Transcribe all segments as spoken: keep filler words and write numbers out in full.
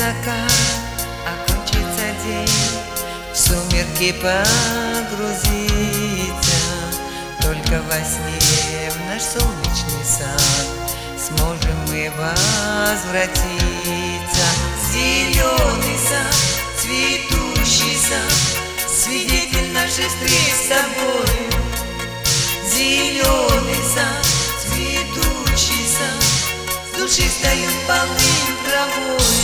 закат, окончится день, в сумерки погрузиться. Только во сне в наш солнечный сад сможем мы возвратиться. Зеленый сад, цветущий сад, свидетель наших встреч с тобою. Зеленый сад, цветущий сад, с души встают полным травой.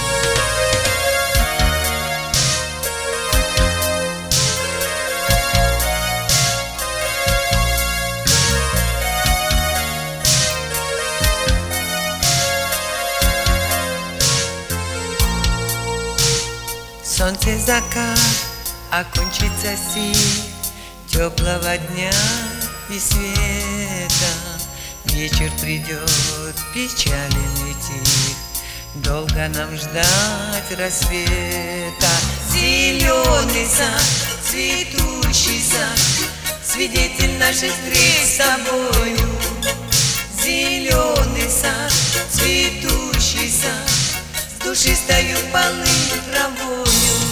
Солнце закат, окончится стих теплого дня и света. Вечер придет, печален и тих, долго нам ждать рассвета. Зеленый сад, цветущий сад, свидетель наших встреч с тобою. Зеленый сад, цветущий сад, с души встают полным травою.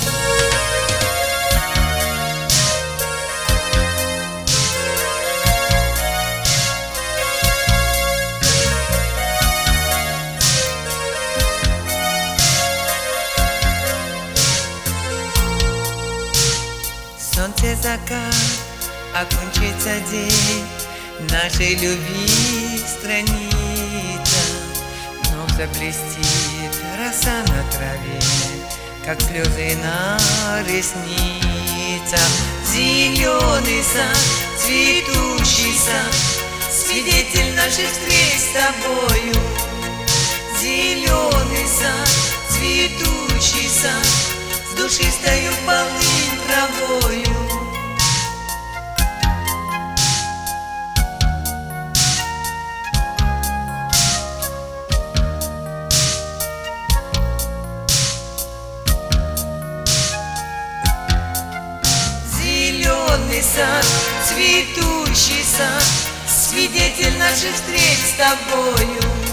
Солнце закат, окончится день нашей любви страница. Вновь заблестит роса на траве, как слезы на ресницах. Зеленый сад, цветущий сад, свидетель наших встреч с тобою. Зеленый сад, цветущий сад, с души встаю полным травою. Зеленый сад, цветущий сад, свидетель наших встреч с тобою.